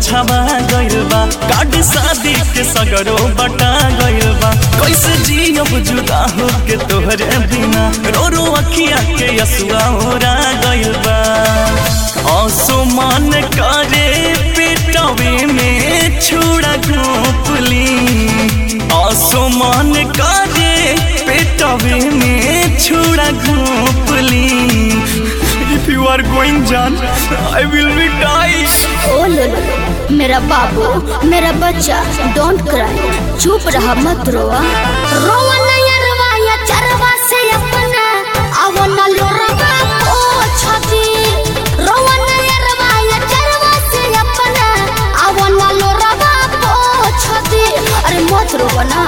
छबा गइल बा कार्ड शादी के सगरो बटा गइल बा कैसे जियब जुदा हो के तोहरे बिना रो रो अखिया के यसुआ ओरा गइल बा आसमान करे पेटवे में छुड़ा घोपली आसमान करे पेटवे में छुड़ा घोपली If you are going John, I will be dying. ओ लो मेरा बाबू मेरा बच्चा डोंट क्राई चुप रहा मत रोवा रोवा नहीं रवाया चरवा से अपना आवो न लोरवा ओ छती रोवा नहीं रवाया चरवा से अपना आवो न लोरवा ओ छती अरे मत रोवा ना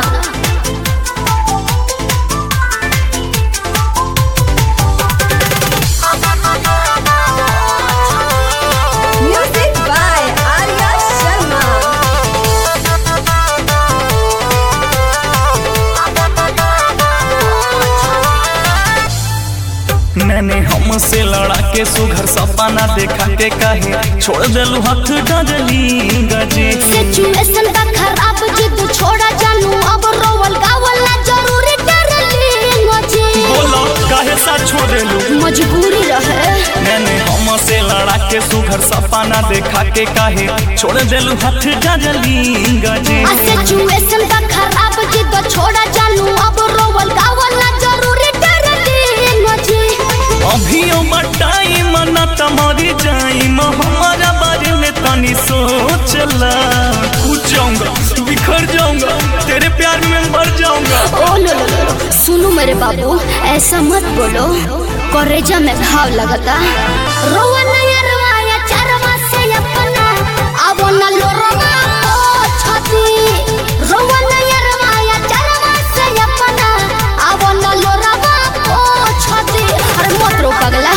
मैंने हमसे लड़ा के सुघर सपना देखा के कहे छोड़ देलू हाथ डरली गजे सिचुएशन का खराब जिद छोड़ा जानू अब रोवल गावल ना जरूरी डरली मुझे बोलो काहे साथ छोड़ देलू मजबूरी रहे मैंने हमसे लड़ा के सुघर सपना देखा के कहे छोड़ देलू हाथ डरली गजे सिचुएशन का खराब जिद छोड़ा जानू अब रोवल गावल ना जरूरी डरली मुझे अभियो टाइम ना तुम्हारी जाइम हमारा बारे में तनी सोचला कूद जाऊंगा बिखर जाऊंगा तेरे प्यार में मर जाऊंगा ओ लो सुनो मेरे बाबू ऐसा मत बोलो करेजा में घाव लगता रोवा नहीं रवाया चरवा से अपना आवो न लोरवा ओ छती रोवा नहीं रवाया चरवा से अपना आवो न लोरवा ओ छती अरे मत रो पगला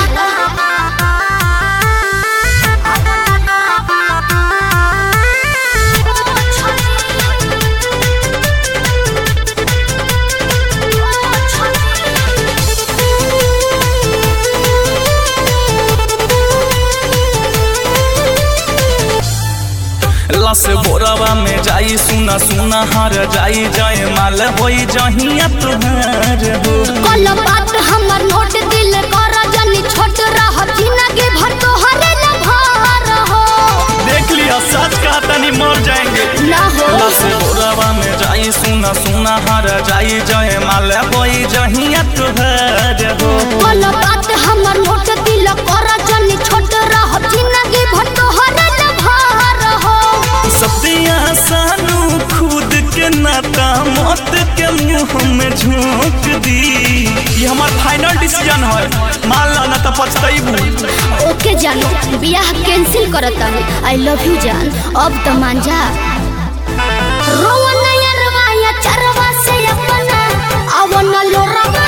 लस बोरावा में जाई सुना सुना हार जाई जाए माल होई जहिया तुहार हो कल बात हमर नोट दिल कर जनी छोट रह जिंदगी भर तोहरे न भर हो देख लिया सच का तनी मर जाएंगे ना हो लस बोरावा में जाई सुना सुना हार जाई जाए माल होई जहिया तुहार हो कल बात हमर नोट दिल कर जनी छोट रह जिंदगी भर तोहरे न भर हो सत्या सानू खुद के नाता मौत के मुंह में झोंक दी ये हमारा फाइनल डिसीजन है मान ला ना तो पछताइबू ओके जानू बियाह कैंसिल करता है आई लव यू जान अब तो मान जा रोवा नहीं रवाया चरवा से अपना आवो न लोरवा